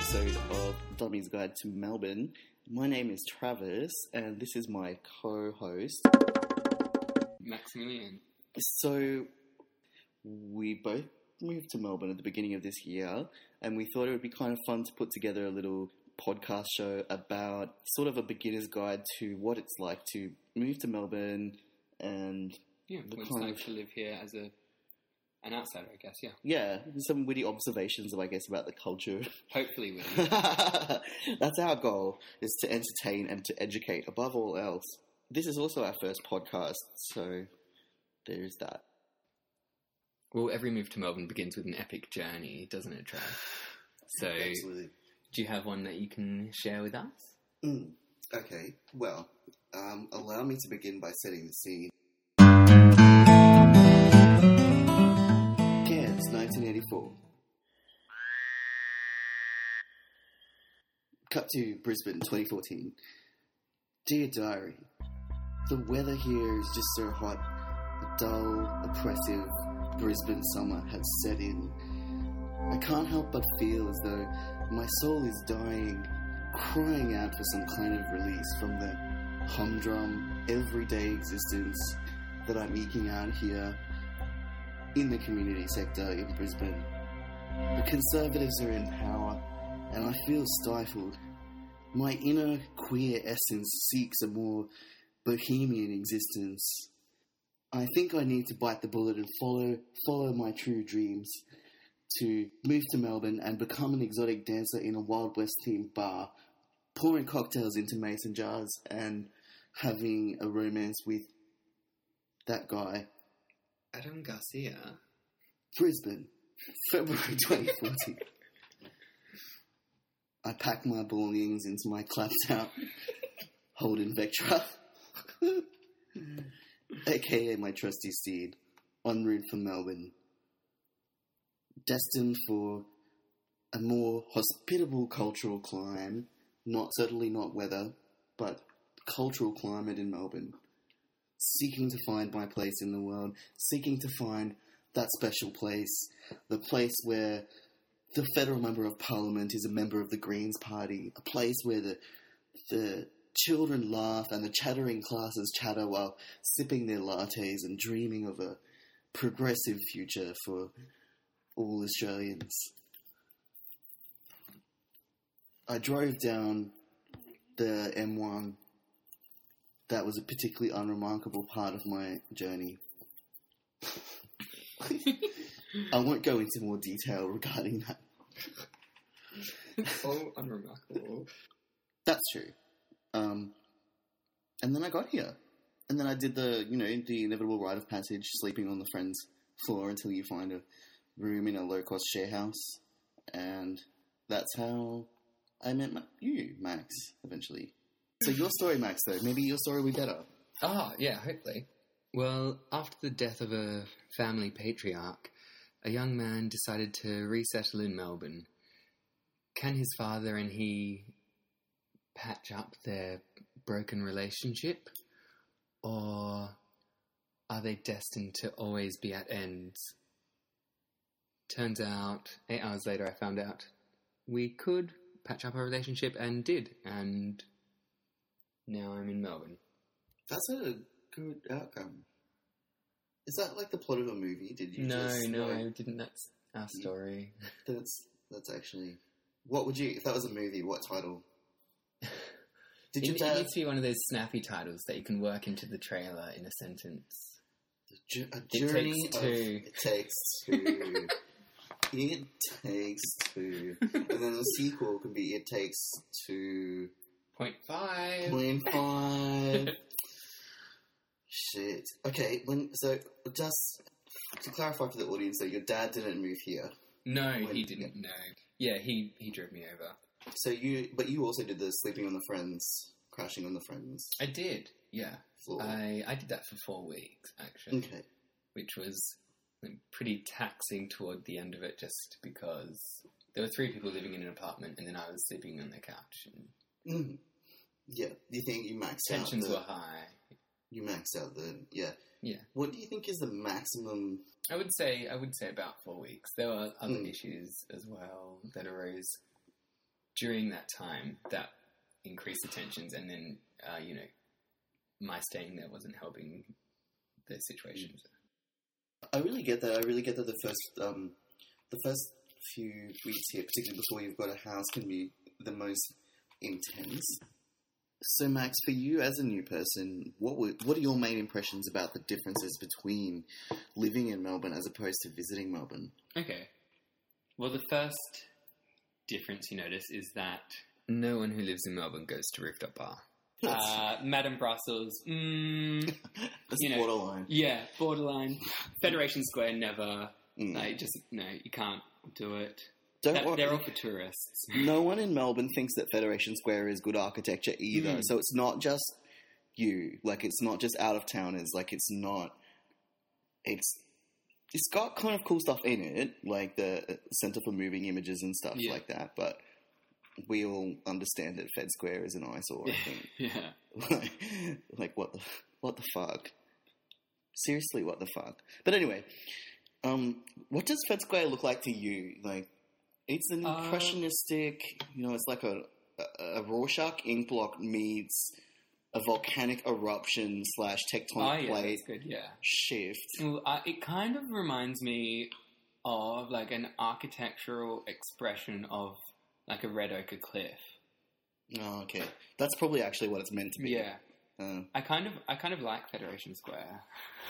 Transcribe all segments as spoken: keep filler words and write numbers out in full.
episode of Dummy's Guide to Melbourne. My name is Travis, and this is my co-host, Maximilian. So, we both moved to Melbourne at the beginning of this year, and we thought it would be kind of fun to put together a little podcast show about sort of a beginner's guide to what it's like to move to Melbourne and yeah, what it's like to live here as a an outsider, I guess. Yeah, yeah, some witty observations, I guess, about the culture. Hopefully, witty. That's our goal: is to entertain and to educate above all else. This is also our first podcast, so there is that. Well, every move to Melbourne begins with an epic journey, doesn't it, Trav? So, absolutely. Do you have one that you can share with us? Mm. Okay, well, um, allow me to begin by setting the scene. Cairns, nineteen eighty-four. Cut to Brisbane, twenty fourteen. Dear Diary, the weather here is just so hot. The dull, oppressive Brisbane summer has set in. I can't help but feel as though my soul is dying, crying out for some kind of release from the humdrum, everyday existence that I'm eking out here in the community sector in Brisbane. The Conservatives are in power, and I feel stifled. My inner queer essence seeks a more bohemian existence. I think I need to bite the bullet and follow follow my true dreams, to move to Melbourne and become an exotic dancer in a Wild West themed bar, pouring cocktails into mason jars and having a romance with that guy. Adam Garcia. Brisbane, February twenty fourteen. I pack my belongings into my clapped out Holden Vectra, aka my trusty steed, en route for Melbourne. Destined for a more hospitable cultural climate, not certainly not weather, but cultural climate in Melbourne. Seeking to find my place in the world, seeking to find that special place, the place where the federal member of parliament is a member of the Greens Party, a place where the the children laugh and the chattering classes chatter while sipping their lattes and dreaming of a progressive future for all Australians. I drove down the M one. That was a particularly unremarkable part of my journey. I won't go into more detail regarding that. Oh, unremarkable. That's true. Um, and then I got here. And then I did the, you know, the inevitable rite of passage, sleeping on the friend's floor until you find a room in a low-cost share house. And that's how I met Ma- you, Max, eventually. So your story, Max, though. Maybe your story will be better. Ah, yeah, hopefully. Well, after the death of a family patriarch, a young man decided to resettle in Melbourne. Can his father and he patch up their broken relationship? Or are they destined to always be at ends? Turns out, eight hours later I found out we could patch up our relationship and did, and now I'm in Melbourne. That's a good outcome. Is that like the plot of a movie? Did you no, just... No, like, no, I didn't. That's our story. That's, that's actually... What would you... If that was a movie, what title? Did it, your dad... it needs to be one of those snappy titles that you can work into the trailer in a sentence. A journey it takes of... two. It takes two. It takes two. And then the sequel can be It Takes Two... Point five. Point five. Shit. Okay, when... So, just... To clarify for the audience, though, your dad didn't move here. No, when, he didn't, yeah. no. Yeah, he, he drove me over. So you... But you also did the sleeping on the friends... Crashing on the friends... I did, yeah. floor. I, I did that for four weeks, actually. Okay. Which was pretty taxing toward the end of it, just because there were three people living in an apartment, and then I was sleeping on the couch. And mm. Yeah. Do you think you maxed tensions out the... were high. You maxed out the... Yeah. Yeah. What do you think is the maximum... I would say I would say about four weeks. There were other mm. issues as well that arose during that time, that increased the tensions, and then, uh, you know, my staying there wasn't helping the situation. I really get that. I really get that the first, um, the first few weeks here, particularly before you've got a house, can be the most intense. So, Max, for you as a new person, what were, what are your main impressions about the differences between living in Melbourne as opposed to visiting Melbourne? Okay. Well, the first difference you notice is that no one who lives in Melbourne goes to Rooftop Bar. Uh, Madame Brussels, mm, That's you know, borderline. Yeah, borderline. Federation Square, never. Mm. Like, just, no, you can't do it. Don't That- worry. they're all for tourists. No one in Melbourne thinks that Federation Square is good architecture either. Mm. So it's not just you. Like, it's not just out of towners. Like, it's not. It's. It's got kind of cool stuff in it, like the Centre for Moving Images and stuff Yeah. like that. But we all understand that Fed Square is an eyesore. I think. Yeah. like, like what the what the fuck? Seriously, what the fuck? But anyway, um, what does Fed Square look like to you? Like, it's an Uh, impressionistic, you know, it's like a, a, a Rorschach ink block meets a volcanic eruption slash tectonic Oh, yeah, plate that's good, yeah. shift. Well, uh, it kind of reminds me of, like, an architectural expression of, like, a red ochre cliff. Oh, okay. That's probably actually what it's meant to be. Yeah. Uh, I kind of, I kind of like Federation Square.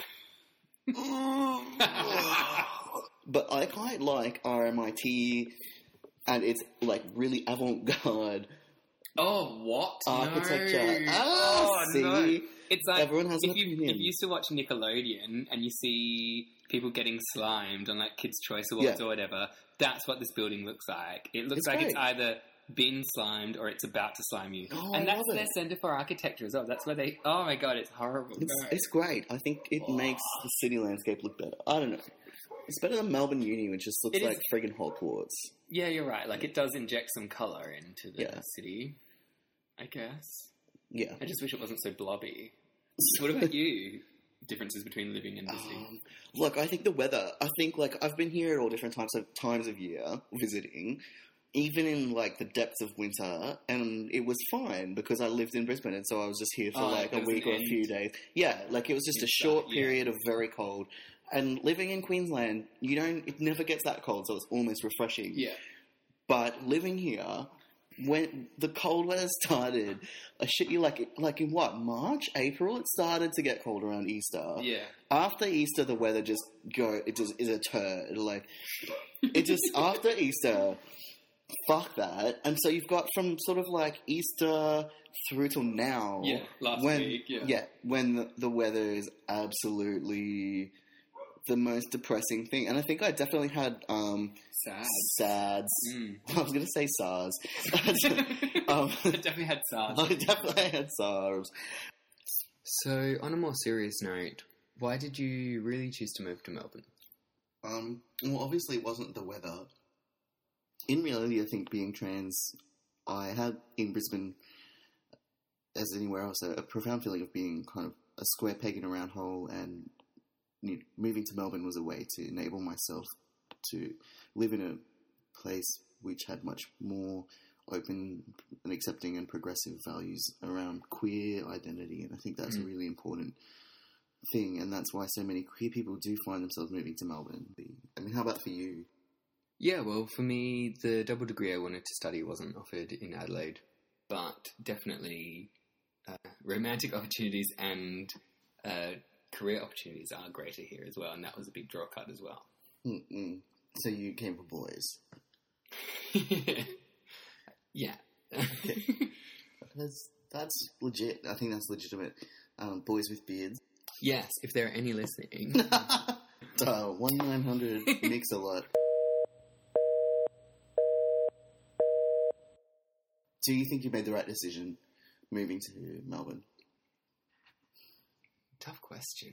but I quite like R M I T and it's like really avant-garde Oh, what? architecture. No. Ah, Oh, see? no. It's like, Everyone has an if you, opinion. if you used to watch Nickelodeon and you see people getting slimed on, like, Kids' Choice Awards Yeah. or whatever, that's what this building looks like. It looks It's like great. it's either been slimed or it's about to slime you. Oh, and I that's love their it. centre for architecture as well. That's where they... Oh, my God, it's horrible. It's, No. it's great. I think it Oh. makes the city landscape look better. I don't know. It's better than Melbourne Uni, which just looks It is- like friggin' Hogwarts. Yeah, you're right. Like, it does inject some colour into the Yeah. city, I guess. Yeah. I just wish it wasn't so blobby. What about you? Differences between living and visiting? Um, look, I think the weather. I think like I've been here at all different times of times of year visiting, even in like the depths of winter, and it was fine because I lived in Brisbane, and so I was just here for Oh, like a there was week an or a end. few days. Yeah, like it was just a It's short that, yeah. period of very cold. And living in Queensland, you don't. It never gets that cold, so it's almost refreshing. Yeah. But living here, when the cold weather started, I shit you like like in what March, April, it started to get cold around Easter. Yeah. After Easter, the weather just go. It just is a turd. Like it just after Easter, fuck that. And so you've got from sort of like Easter through till now. Yeah, last when, week, yeah. when the, the weather is absolutely the most depressing thing. And I think I definitely had um, Sad. SADS. Mm. I was going to say SARS. um, I definitely had SARS. I definitely had SARS. So, on a more serious note, why did you really choose to move to Melbourne? Um, well, obviously it wasn't the weather. In reality, I think being trans, I had in Brisbane, as anywhere else, a, a profound feeling of being kind of a square peg in a round hole, and you know, moving to Melbourne was a way to enable myself to live in a place which had much more open and accepting and progressive values around queer identity, and I think that's Mm. a really important thing, and that's why so many queer people do find themselves moving to Melbourne. I mean, how about for you? Yeah, well, for me, the double degree I wanted to study wasn't offered in Adelaide, but definitely uh, romantic opportunities and uh, career opportunities are greater here as well, and that was a big draw card as well. Mm-mm. So you came for boys. Yeah. That's that's legit. I think that's legitimate. Um, boys with beards. Yes, if there are any listening. uh, one nine hundred mix a lot. Do you think you made the right decision moving to Melbourne? Tough question.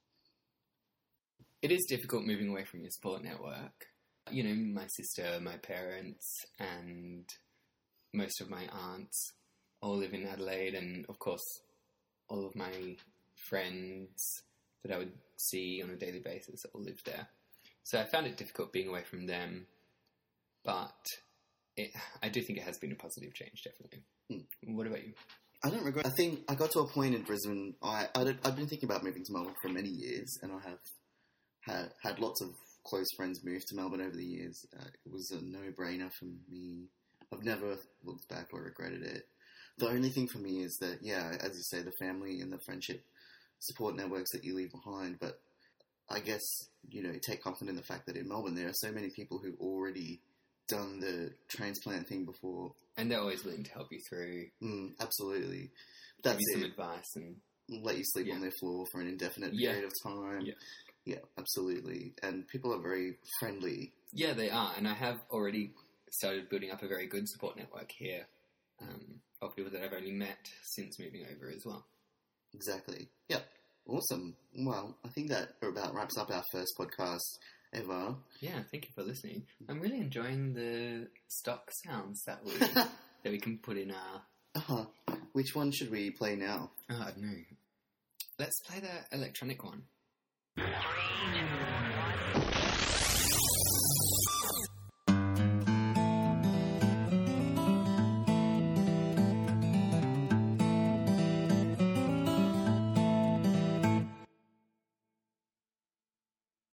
It is difficult moving away from your support network. You know, my sister, my parents, and most of my aunts all live in Adelaide, and of course, all of my friends that I would see on a daily basis all live there. So I found it difficult being away from them, but it, I do think it has been a positive change, definitely. Mm. What about you? I don't regret. I think I got to a point in Brisbane. I, I did, I've been thinking about moving to Melbourne for many years, and I have had had lots of close friends move to Melbourne over the years. Uh, it was a no-brainer for me. I've never looked back or regretted it. The only thing for me is that, yeah, as you say, the family and the friendship support networks that you leave behind. But I guess, you know, take comfort in the fact that in Melbourne there are so many people who've already done the transplant thing before. And they're always willing to help you through. Mm, absolutely. Give That's you some it. advice and Let you sleep Yeah. on their floor for an indefinite Yeah. period of time. Yeah. Yeah, absolutely. And people are very friendly. yeah, they are. And I have already started building up a very good support network here um, of people that I've only met since moving over as well. Exactly. Yep. Awesome. Well, I think that about wraps up our first podcast ever. Yeah, thank you for listening. I'm really enjoying the stock sounds that we that we can put in our. Uh-huh. Which one should we play now? Oh, I don't know. Let's play the electronic one.